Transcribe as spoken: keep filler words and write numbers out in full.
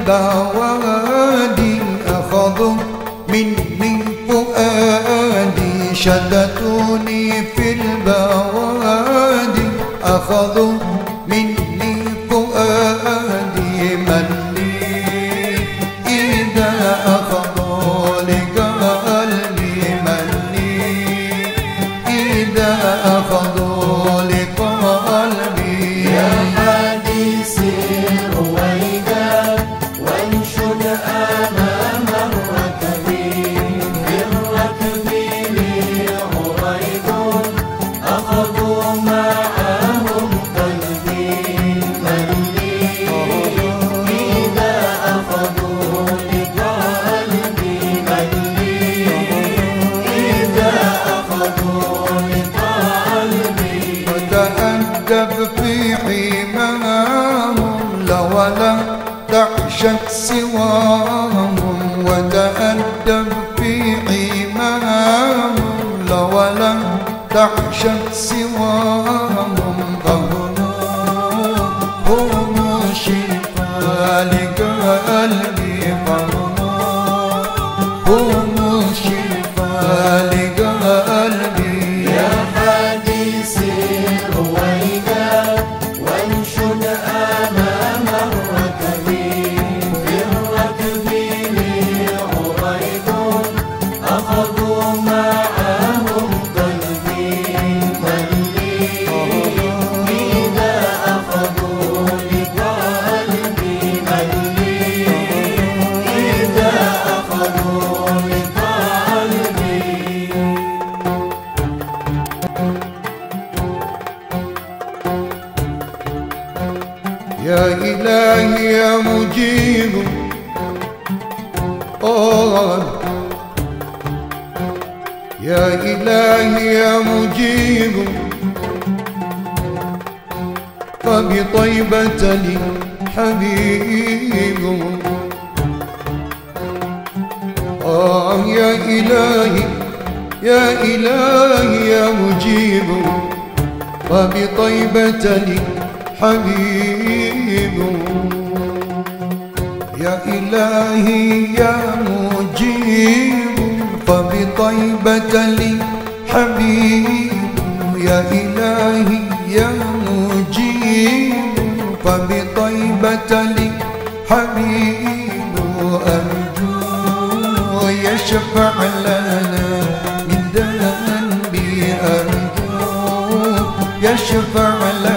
البوادي أخذوا مني فؤادي شتتوني في البوادي أخذوا مني فؤادي من لي إذا أخذوا لقلبي من لي إذا أخذوا لقلبي يا حديث رويدا وانشد أمام الركب في الركب لي عريض أخذوا معهم قلبي من لي إذا أخذوا لقلبي من لي إذا أخذوا لقلبي وتأدب في حماهم لولا تعشت سواهم وتأدب في حماهم لولا تعشت سواهم فهم هم شفاء لقلبي فهم هم شفاء لقلبي يا حديث رويدا وانشد أمام الركب في الركب لي عريض أخذوا معهم قلبي من لي إذا أخذوا لقلبي من لي إذا أخذوا لقلبي يا إلهي يا مجيب آه يا إلهي يا مجيب فبطيبة لي حبيب آه يا إلهي يا إلهي يا مجيب فبطيبة لي حبيب يا إلهي يا مجيب فبطيبة لي حبيب يا إلهي يا مجيب فبطيبة لي حبيب أرجو يشفع لنا من ذنبي أرجو يشفع لنا